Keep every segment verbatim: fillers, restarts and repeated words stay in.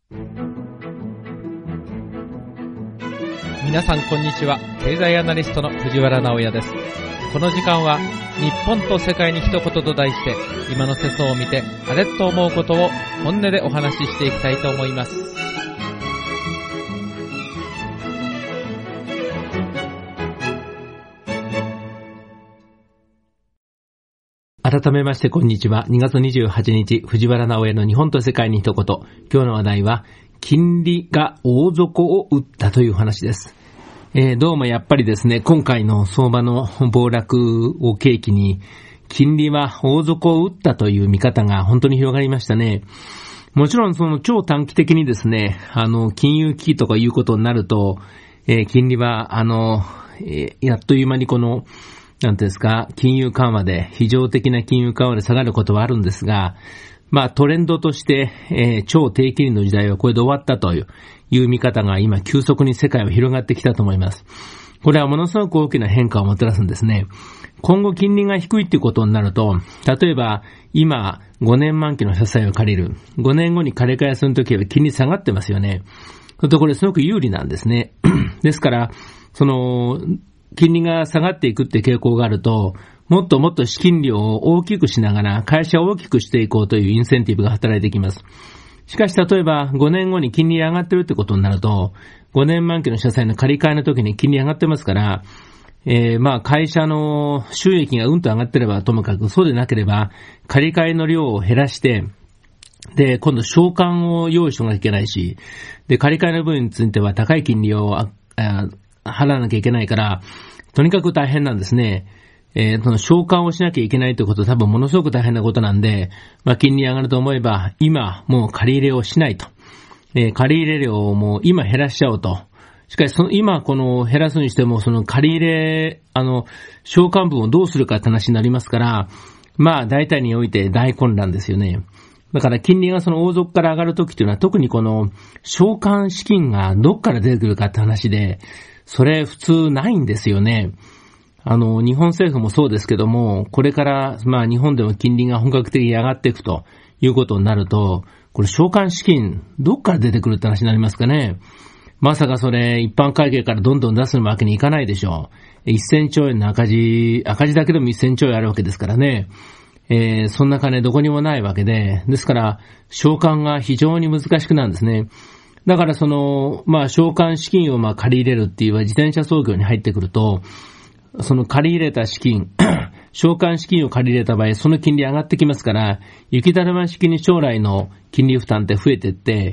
皆さんこんにちは。経済アナリストの藤原直也です。この時間は日本と世界に一言と題して、今の世相を見てあれと思うことを本音でお話ししていきたいと思います。 改めましてこんにちは。にがつにじゅうはちにち、藤原直也の日本と世界に一言。今日の話題は金利が大底を打ったという話です。えー、どうもやっぱりですね、今回の相場の暴落を契機に金利は大底を打ったという見方が本当に広がりましたね。もちろんその超短期的にですね、あの金融危機とかいうことになると、えー、金利はあの、えー、やっという間にこのなんていうんですか、金融緩和で、非常的な金融緩和で下がることはあるんですが、まあトレンドとして、えー、超低金利の時代はこれで終わったという、いう見方が今急速に世界を広がってきたと思います。これはものすごく大きな変化をもたらすんですね。今後金利が低いっていうことになると、例えば今ごねん満期の社債を借りる。ごねんごに借り換えするときは金利下がってますよね。とこれすごく有利なんですね。ですから、その、金利が下がっていくって傾向があると、もっともっと資金量を大きくしながら会社を大きくしていこうというインセンティブが働いてきます。しかし例えばごねんごに金利上がってるってことになると、ごねん満期の社債の借り換えの時に金利上がってますから、えー、まあ会社の収益がうんと上がってればともかく、そうでなければ借り換えの量を減らして、で、今度償還を用意しなきゃいけないし、で、借り換えの分については高い金利をああ払わなきゃいけないから、とにかく大変なんですね。えー、その償還をしなきゃいけないということは多分ものすごく大変なことなんで、まあ金利上がると思えば、今もう借り入れをしないと。えー、借り入れ量をもう今減らしちゃおうと。しかしその今この減らすにしても、その借り入れ、あの、償還分をどうするかって話になりますから、まあ大体において大混乱ですよね。だから金利がその大底から上がるときというのは特にこの償還資金がどっから出てくるかって話で、それ普通ないんですよね。あの、日本政府もそうですけども、これから、まあ日本でも金利が本格的に上がっていくということになると、これ償還資金、どっから出てくるって話になりますかね。まさかそれ、一般会計からどんどん出すわけにいかないでしょう。せんちょうえんの赤字、赤字だけでもせんちょうえんあるわけですからね。えー、そんな金どこにもないわけで、ですから、償還が非常に難しくなるんですね。だからその、まあ、償還資金をまあ借り入れるっていう自転車操業に入ってくると、その借り入れた資金、償還資金を借り入れた場合、その金利上がってきますから、雪だるま式に将来の金利負担って増えていって、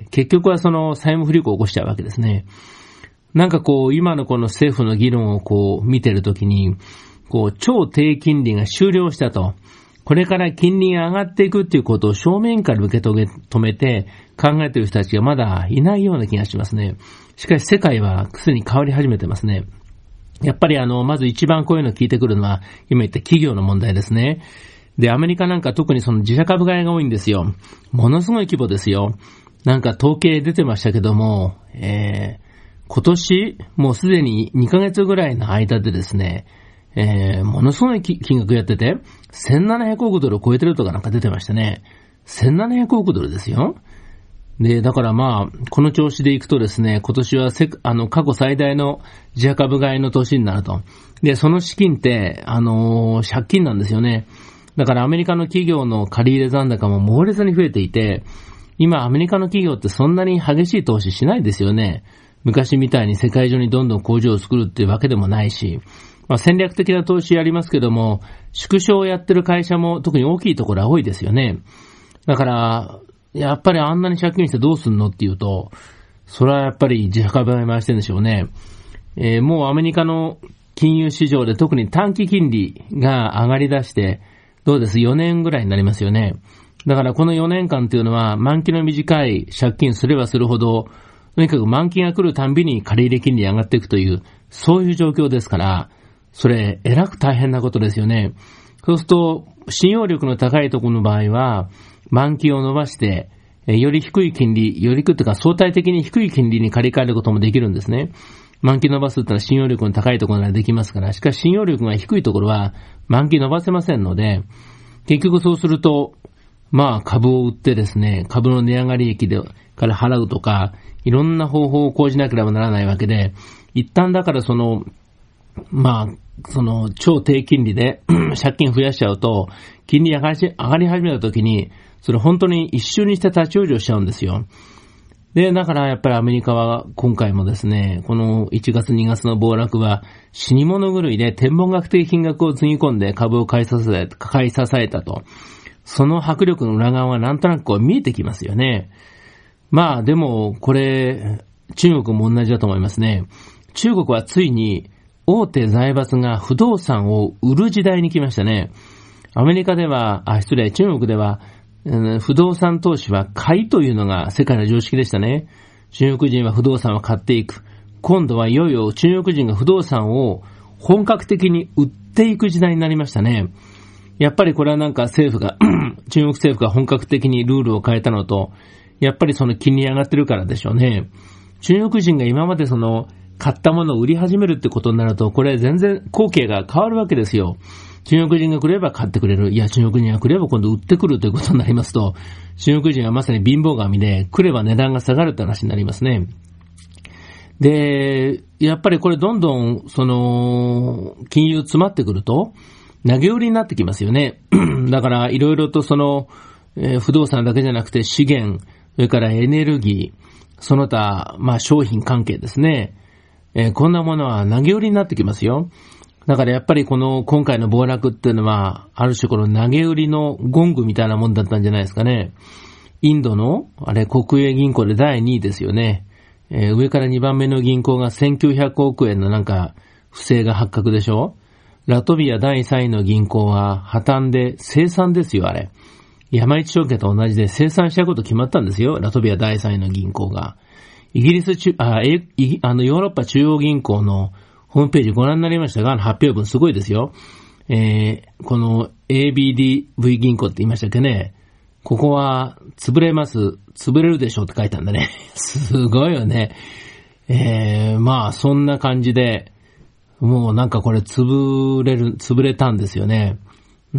結局はその債務不履行を起こしちゃうわけですね。なんかこう、今のこの政府の議論をこう見てるときに、こう、超低金利が終了したと。これから金利が上がっていくっていうことを正面から受け止めて考えている人たちがまだいないような気がしますね。しかし世界はすでに変わり始めてますね。やっぱりあの、まず一番こういうの聞いてくるのは今言った企業の問題ですね。で、アメリカなんか特にその自社株買いが多いんですよ。ものすごい規模ですよ。なんか統計出てましたけども、えー、今年もうすでににかげつぐらいの間でですね、えー、ものすごい金額やってて、せんななひゃくおくドルを超えてるとかなんか出てましたね。せんななひゃくおくドルですよ。で、だからまあ、この調子でいくとですね、今年はせあの過去最大の自社株買いの年になると。で、その資金って、あのー、借金なんですよね。だからアメリカの企業の借り入れ残高も猛烈に増えていて、今アメリカの企業ってそんなに激しい投資しないですよね。昔みたいに世界中にどんどん工場を作るっていうわけでもないし、まあ、戦略的な投資やりますけども、縮小をやってる会社も特に大きいところは多いですよね。だから、やっぱりあんなに借金してどうすんのっていうと、それはやっぱり自社株買い回してるんでしょうね。えー、もうアメリカの金融市場で特に短期金利が上がり出して、どうです？ よ 年ぐらいになりますよね。だからこのよねんかんっていうのは満期の短い借金すればするほど、とにかく満期が来るたんびに借り入れ金利上がっていくという、そういう状況ですから、それ、えらく大変なことですよね。そうすると、信用力の高いところの場合は、満期を伸ばして、より低い金利、より低いというか相対的に低い金利に借り換えることもできるんですね。満期伸ばすってのは信用力の高いところならできますから、しかし信用力が低いところは満期伸ばせませんので、結局そうすると、 まあ株を売ってですね、株の値上がり益でから払うとか、いろんな方法を講じなければならないわけで、一旦だからその、まあ、その超低金利で借金増やしちゃうと、金利上がり、上がり始めた時に、それ本当に一瞬にして立ち往生しちゃうんですよ。で、だからやっぱりアメリカは今回もですね、このいちがつにがつの暴落は死に物狂いで天文学的金額をつぎ込んで株を買い支え、買い支えたと。その迫力の裏側はなんとなくこう見えてきますよね。まあでもこれ中国も同じだと思いますね。中国はついに大手財閥が不動産を売る時代に来ましたね。アメリカでは、あ、失礼、中国では不動産投資は買いというのが世界の常識でしたね。中国人は不動産を買っていく。今度はいよいよ中国人が不動産を本格的に売っていく時代になりましたね。やっぱりこれはなんか政府が、中国政府が本格的にルールを変えたのと、やっぱりその金利上がってるからでしょうね。中国人が今までその買ったものを売り始めるってことになると、これ全然光景が変わるわけですよ。中国人が来れば買ってくれる。いや、中国人が来れば今度売ってくるということになりますと、中国人はまさに貧乏神で、来れば値段が下がるって話になりますね。で、やっぱりこれどんどん、その、金融詰まってくると、投げ売りになってきますよね。だから、いろいろとその、えー、不動産だけじゃなくて資源、それからエネルギー、その他、まあ商品関係ですね。えー、こんなものは投げ売りになってきますよ。だからやっぱりこの今回の暴落っていうのは、ある種この投げ売りのゴングみたいなもんだったんじゃないですかね。インドの、あれ国営銀行でだいにいですよね。えー、上からにばんめの銀行がせんきゅうひゃくおくえんのなんか不正が発覚でしょ。ラトビアだいさんいの銀行は破綻で清算ですよ、あれ。山一証券と同じで清算したこと決まったんですよ、ラトビアだいさんいの銀行が。イギリス中、あ、え、あのヨーロッパ中央銀行のホームページご覧になりましたが、発表文すごいですよ。えー、この エービーディーブイ 銀行って言いましたっけね。ここは潰れます、潰れるでしょうって書いたんだね。すごいよね。えー、まあそんな感じで、もうなんかこれ潰れる、潰れたんですよね。うん。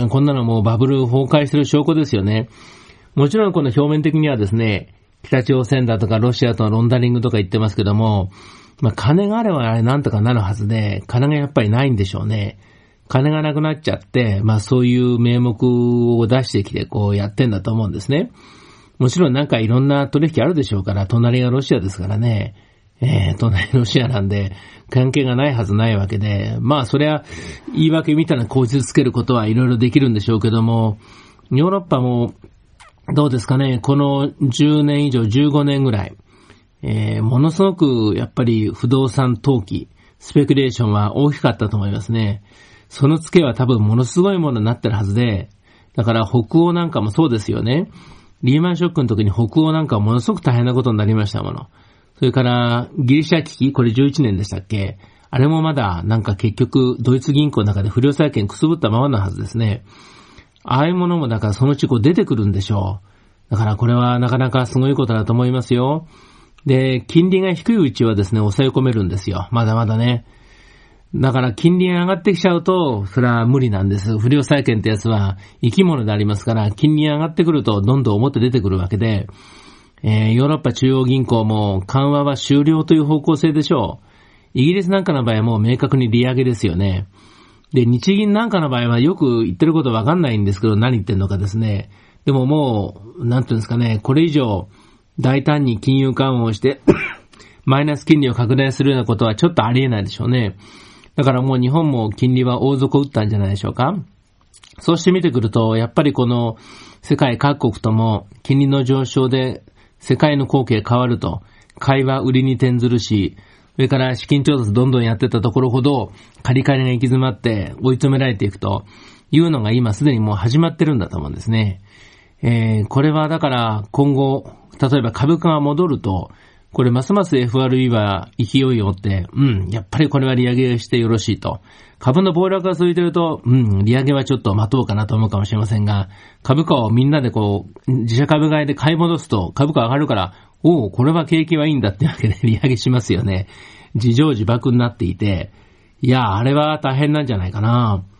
こんなのもうバブル崩壊する証拠ですよね。もちろんこの表面的にはですね、北朝鮮だとかロシアとのロンダリングとか言ってますけども、まあ金があればあれなんとかなるはずで、金がやっぱりないんでしょうね。金がなくなっちゃって、まあそういう名目を出してきてこうやってんだと思うんですね。もちろんなんかいろんな取引あるでしょうから、隣がロシアですからね。えー、隣ロシアなんで関係がないはずないわけで、まあそれは言い訳みたいな口実つけることはいろいろできるんでしょうけども、ヨーロッパもどうですかね、このじゅうねん以上じゅうごねんぐらい、えー、ものすごくやっぱり不動産投機、スペキュレーションは大きかったと思いますね。そのツケは多分ものすごいものになってるはずで、だから北欧なんかもそうですよね。リーマンショックの時に北欧なんかものすごく大変なことになりましたもの。それからギリシャ危機、これじゅういちねんでしたっけ？あれもまだなんか結局ドイツ銀行の中で不良債権くすぶったままのはずですね。ああいうものもだからそのうちこう出てくるんでしょう。だからこれはなかなかすごいことだと思いますよ。で、金利が低いうちはですね、抑え込めるんですよ。まだまだね。だから金利が上がってきちゃうと、それは無理なんです。不良債権ってやつは生き物でありますから、金利が上がってくるとどんどん表出てくるわけで、えー、ヨーロッパ中央銀行も緩和は終了という方向性でしょう。イギリスなんかの場合はもう明確に利上げですよね。で、日銀なんかの場合はよく言ってることわかんないんですけど、何言ってんのかですね。でももう、なんていうんですかね、これ以上大胆に金融緩和をして、マイナス金利を拡大するようなことはちょっとありえないでしょうね。だからもう日本も金利は大底打ったんじゃないでしょうか。そうして見てくると、やっぱりこの世界各国とも金利の上昇で世界の光景変わると、買いは売りに転ずるし、それから資金調達どんどんやってたところほど、借り換えが行き詰まって追い詰められていくというのが今すでにもう始まってるんだと思うんですね。えー、これはだから今後、例えば株価が戻ると、これますます エフアールビー は勢いを追って、うん、やっぱりこれは利上げしてよろしいと。株の暴落が続いていると、うん、利上げはちょっと待とうかなと思うかもしれませんが、株価をみんなでこう、自社株買いで買い戻すと株価上がるから、おお、これは景気はいいんだってわけで利上げしますよね。自情自爆になっていて、いや、あれは大変なんじゃないかな。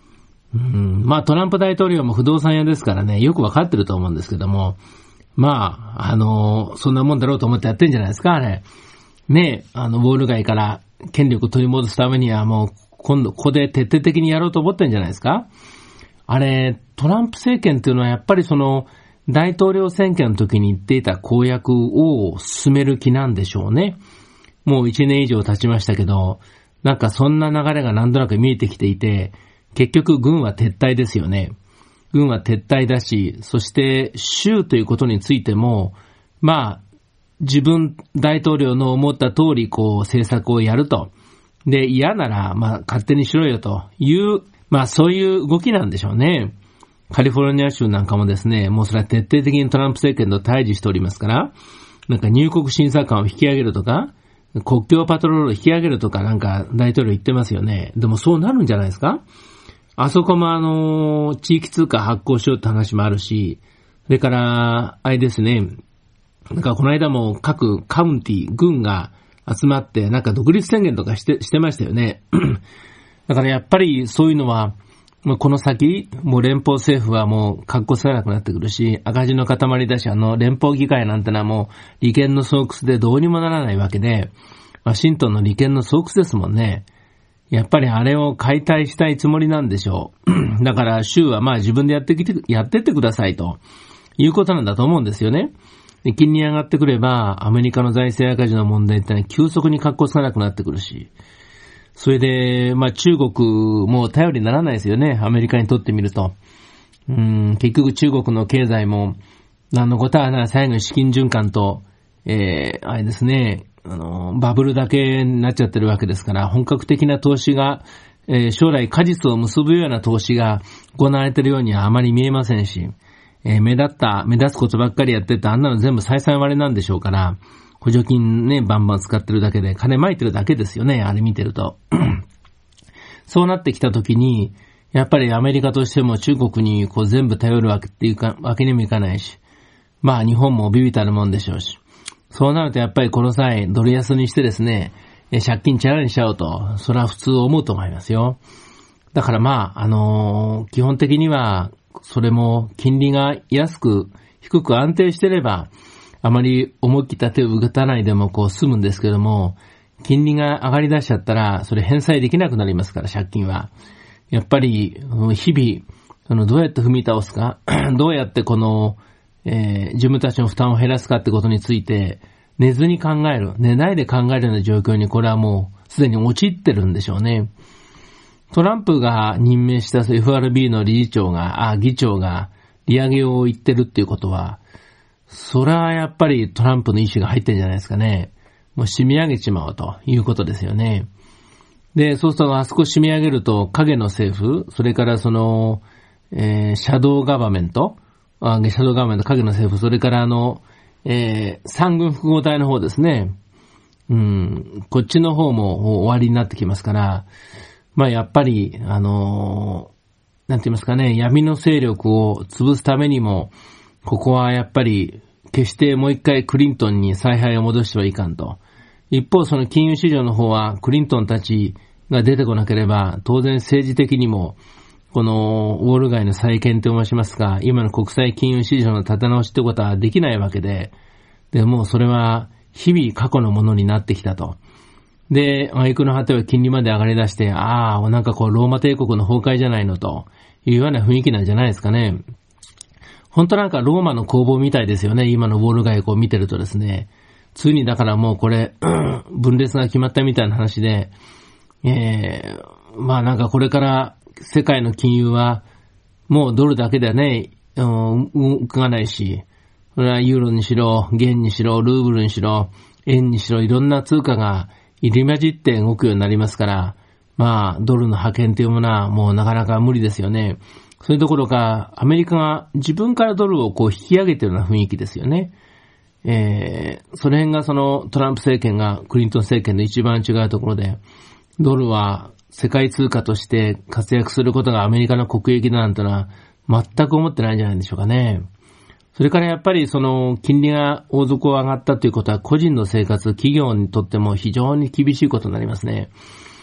うん、まあトランプ大統領も不動産屋ですからね、よくわかってると思うんですけども、まあ、あのー、そんなもんだろうと思ってやってんじゃないですか、あれ。ねえ、あの、ウォール街から権力を取り戻すためにはもう、今度ここで徹底的にやろうと思ってんじゃないですか。あれ、トランプ政権っていうのはやっぱりその、大統領選挙の時に言っていた公約を進める気なんでしょうね。もう一年以上経ちましたけど、なんかそんな流れがなんとなく見えてきていて、結局軍は撤退ですよね。軍は撤退だし、そして州ということについても、まあ、自分大統領の思った通りこう政策をやると。で、嫌なら、まあ勝手にしろよという、まあそういう動きなんでしょうね。カリフォルニア州なんかもですね、もうそれは徹底的にトランプ政権と対峙しておりますから、なんか入国審査官を引き上げるとか、国境パトロールを引き上げるとかなんか大統領言ってますよね。でもそうなるんじゃないですか？あそこもあの、地域通貨発行しようって話もあるし、それから、あれですね、なんかこの間も各カウンティ、軍が集まってなんか独立宣言とかして、してましたよね。だからやっぱりそういうのは、もうこの先、もう連邦政府はもう格好つかなくなってくるし、赤字の塊だし、あの連邦議会なんてのはもう利権の巣窟でどうにもならないわけで、ワシントンの利権の巣窟ですもんね。やっぱりあれを解体したいつもりなんでしょう。だから州はまあ自分でやってきて、やってってくださいということなんだと思うんですよね。金利上がってくれば、アメリカの財政赤字の問題ってのは急速に格好つかなくなってくるし、それで、まあ中国も頼りにならないですよね、アメリカにとってみると。うーん、結局中国の経済も、何のことはな、最後に資金循環と、えー、あれですね、あの、バブルだけになっちゃってるわけですから、本格的な投資が、えー、将来果実を結ぶような投資が行われているようにはあまり見えませんし、えー、目立った、目立つことばっかりやってて、あんなの全部採算割れなんでしょうから、補助金ね、バンバン使ってるだけで、金撒いてるだけですよね、あれ見てると。そうなってきたときに、やっぱりアメリカとしても中国にこう全部頼るわけっていうか、わけにもいかないし、まあ日本もビビたるもんでしょうし、そうなるとやっぱりこの際、ドル安にしてですね、借金チャラにしちゃおうと、それは普通思うと思いますよ。だからまあ、あのー、基本的には、それも金利が安く、低く安定してれば、あまり思い切った手を打たないでもこう済むんですけども、金利が上がり出しちゃったら、それ返済できなくなりますから、借金は。やっぱり、日々、あの、どうやって踏み倒すか、どうやってこの、えー、自分たちの負担を減らすかってことについて、寝ずに考える、寝ないで考えるような状況にこれはもうすでに陥ってるんでしょうね。トランプが任命した エフアールビー の理事長が、あ、議長が利上げを言ってるっていうことは、それはやっぱりトランプの意思が入ってるんじゃないですかね。もう締め上げちまおうということですよね。で、そうするとあそこ締め上げると影の政府、それからその、えー、シャドーガバメント、あシャドーガバメント、影の政府、それからあの、えー、三軍複合体の方ですね。うん、こっちの方も終わりになってきますから、まあやっぱり、あのー、なんて言いますかね、闇の勢力を潰すためにも、ここはやっぱり、決してもう一回クリントンに采配を戻してはいかんと。一方その金融市場の方は、クリントンたちが出てこなければ、当然政治的にも、このウォール街の再建と申しますか、今の国際金融市場の立て直しってことはできないわけで、でもうそれは日々過去のものになってきたと。で、挙句の果ては金利まで上がり出して、ああ、なんかこうローマ帝国の崩壊じゃないのというような雰囲気なんじゃないですかね。本当なんかローマの攻防みたいですよね。今のウォール街を見てるとですね。ついにだからもうこれ、分裂が決まったみたいな話で、えー、まあなんかこれから世界の金融はもうドルだけではね、うん、動かないし、それはユーロにしろ、元にしろ、ルーブルにしろ、円にしろ、いろんな通貨が入り混じって動くようになりますから、まあ、ドルの派遣というものはもうなかなか無理ですよね。そういうところか、アメリカが自分からドルをこう引き上げているような雰囲気ですよね。えー、その辺がそのトランプ政権がクリントン政権の一番違うところで、ドルは世界通貨として活躍することがアメリカの国益だなんてのは全く思ってないんじゃないでしょうかね。それからやっぱりその金利が大底を上がったということは個人の生活、企業にとっても非常に厳しいことになりますね。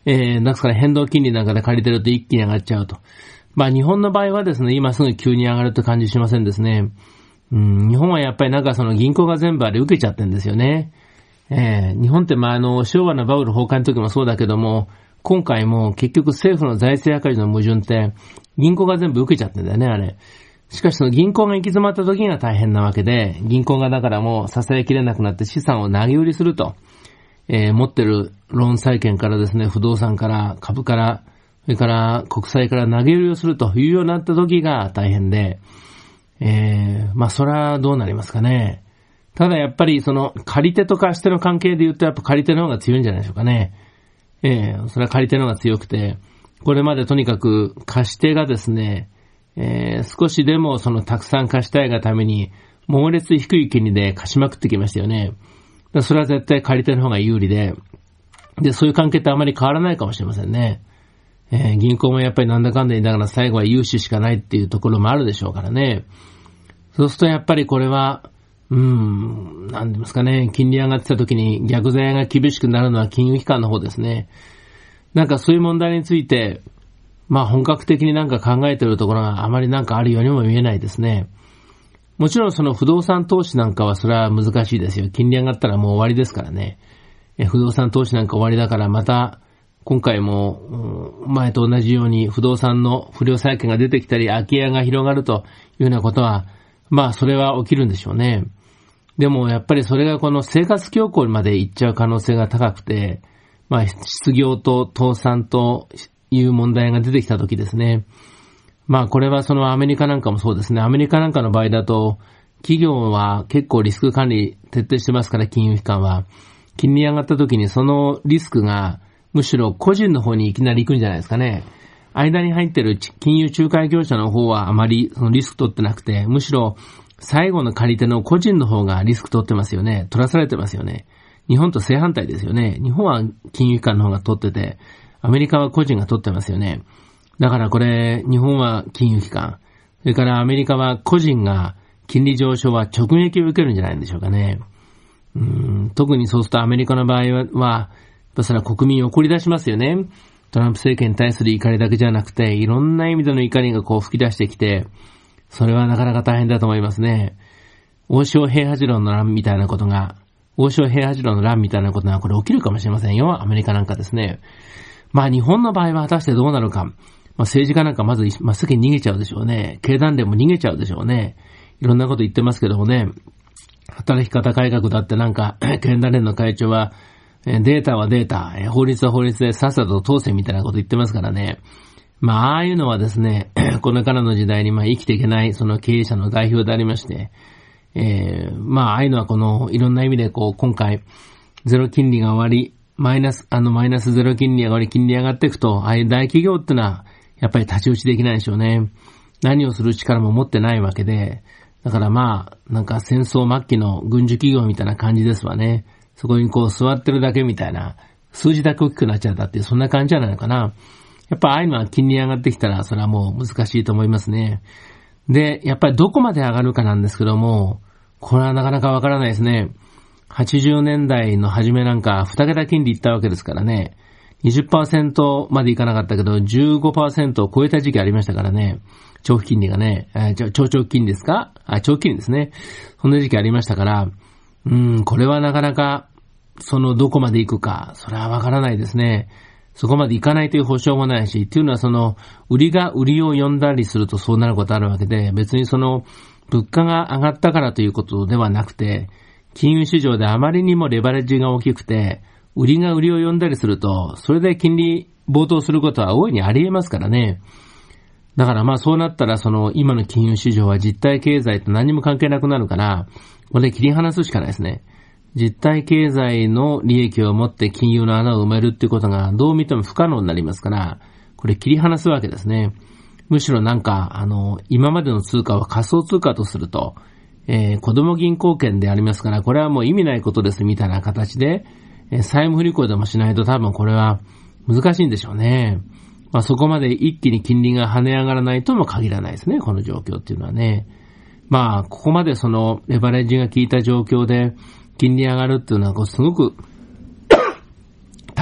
えー、だから変動金利なんかで借りてると一気に上がっちゃうと。まあ日本の場合はですね、今すぐ急に上がるって感じしませんですね。うん、日本はやっぱりなんかその銀行が全部あれ受けちゃってるんですよね。えー、日本ってまああの昭和のバブル崩壊の時もそうだけども、今回も結局政府の財政赤字の矛盾って銀行が全部受けちゃってるんだよね、あれ。しかしその銀行が行き詰まった時が大変なわけで、銀行がだからもう支えきれなくなって資産を投げ売りすると。えー、持ってるローン債券からですね、不動産から株から、それから国債から投げ売りをするというようになった時が大変で、えー、まあそれはどうなりますかね。ただやっぱりその借り手と貸し手の関係で言うとやっぱ借り手の方が強いんじゃないでしょうかね。えー、それは借り手の方が強くて、これまでとにかく貸し手がですね、えー、少しでもそのたくさん貸したいがために猛烈低い金利で貸しまくってきましたよね。それは絶対借り手の方が有利で、で、そういう関係ってあまり変わらないかもしれませんね。えー、銀行もやっぱりなんだかんだ言いながら最後は融資しかないっていうところもあるでしょうからね。そうするとやっぱりこれは、うーん、なんて言いますかね、金利上がってた時に逆剤が厳しくなるのは金融機関の方ですね。なんかそういう問題について、まあ本格的になんか考えてるところがあまりなんかあるようにも見えないですね。もちろんその不動産投資なんかはそれは難しいですよ。金利上がったらもう終わりですからね。え不動産投資なんか終わりだからまた今回も、うん、前と同じように不動産の不良債権が出てきたり空き家が広がるというようなことは、まあそれは起きるんでしょうね。でもやっぱりそれがこの生活恐慌まで行っちゃう可能性が高くて、まあ失業と倒産という問題が出てきたときですね。まあこれはそのアメリカなんかもそうですね。アメリカなんかの場合だと企業は結構リスク管理徹底してますから、金融機関は。金利上がった時にそのリスクがむしろ個人の方にいきなり行くんじゃないですかね。間に入ってる金融仲介業者の方はあまりそのリスク取ってなくて、むしろ最後の借り手の個人の方がリスク取ってますよね。取らされてますよね。日本と正反対ですよね。日本は金融機関の方が取ってて、アメリカは個人が取ってますよね。だからこれ、日本は金融機関、それからアメリカは個人が金利上昇は直撃を受けるんじゃないんでしょうかね。うーん、特にそうするとアメリカの場合は、はそれは国民を怒り出しますよね。トランプ政権に対する怒りだけじゃなくて、いろんな意味での怒りがこう吹き出してきて、それはなかなか大変だと思いますね。王将平八郎の乱みたいなことが、王将平八郎の乱みたいなことがこれ起きるかもしれませんよ。アメリカなんかですね。まあ日本の場合は果たしてどうなるか。まあ政治家なんかまず真っ先に逃げちゃうでしょうね。経団連も逃げちゃうでしょうね。いろんなこと言ってますけどもね。働き方改革だってなんか、経団連の会長は、データはデータ、法律は法律でさっさと通せみたいなこと言ってますからね。まあ、ああいうのはですね、これからの時代にまあ生きていけないその経営者の代表でありまして、えー、まあ、ああいうのはこの、いろんな意味でこう、今回、ゼロ金利が終わり、マイナス、あの、マイナスゼロ金利が終わり、金利上がっていくと、ああいう大企業ってのは、やっぱり太刀打ちできないでしょうね。何をする力も持ってないわけで、だからまあ、なんか戦争末期の軍需企業みたいな感じですわね。そこにこう座ってるだけみたいな、数字だけ大きくなっちゃったっていう、そんな感じじゃないのかな。やっぱああいうのは金利上がってきたら、それはもう難しいと思いますね。で、やっぱりどこまで上がるかなんですけども、これはなかなかわからないですね。はちじゅうねんだいの初めなんか、二桁金利いったわけですからね。にじゅっパーセント までいかなかったけど、じゅうごパーセント を超えた時期ありましたからね。長期金利がね、えー、長長期金利ですかあ、長期金利ですね。そんな時期ありましたから、うーん、これはなかなか、そのどこまで行くか、それはわからないですね。そこまで行かないという保証もないし、っていうのはその、売りが売りを呼んだりするとそうなることあるわけで、別にその、物価が上がったからということではなくて、金融市場であまりにもレバレッジが大きくて、売りが売りを呼んだりすると、それで金利暴騰することは大いにあり得ますからね。だからまあそうなったらその今の金融市場は実体経済と何も関係なくなるから、これで切り離すしかないですね。実体経済の利益を持って金融の穴を埋めるっていうことがどう見ても不可能になりますから、これ切り離すわけですね。むしろなんか、あの、今までの通貨を仮想通貨とすると、えー、子供銀行券でありますから、これはもう意味ないことですみたいな形で、えー、債務不履行でもしないと多分これは難しいんでしょうね。まあそこまで一気に金利が跳ね上がらないとも限らないですね、この状況っていうのはね。まあ、ここまでそのレバレッジが効いた状況で金利上がるっていうのはすごく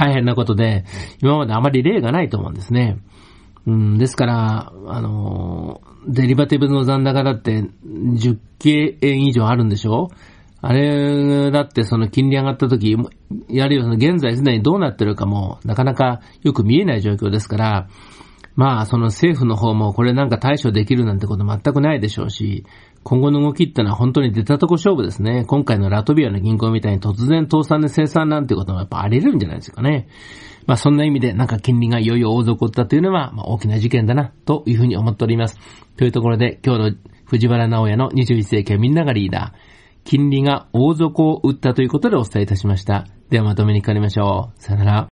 大変なことで、今まであまり例がないと思うんですね。うん、ですから、あの、デリバティブの残高だってじゅっけいえん以上あるんでしょ？あれだってその金利上がった時、やるような現在すでにどうなってるかもなかなかよく見えない状況ですから、まあその政府の方もこれなんか対処できるなんてこと全くないでしょうし、今後の動きってのは本当に出たとこ勝負ですね。今回のラトビアの銀行みたいに突然倒産で清算なんてこともやっぱあり得るんじゃないですかね。まあそんな意味でなんか金利がいよいよ大底を打ったというのは、まあ、大きな事件だなというふうに思っております。というところで今日の藤原直哉のにじゅういっ世紀はみんながリーダー、金利が大底を打ったということでお伝えいたしました。ではまとめにかかりましょう。さよなら。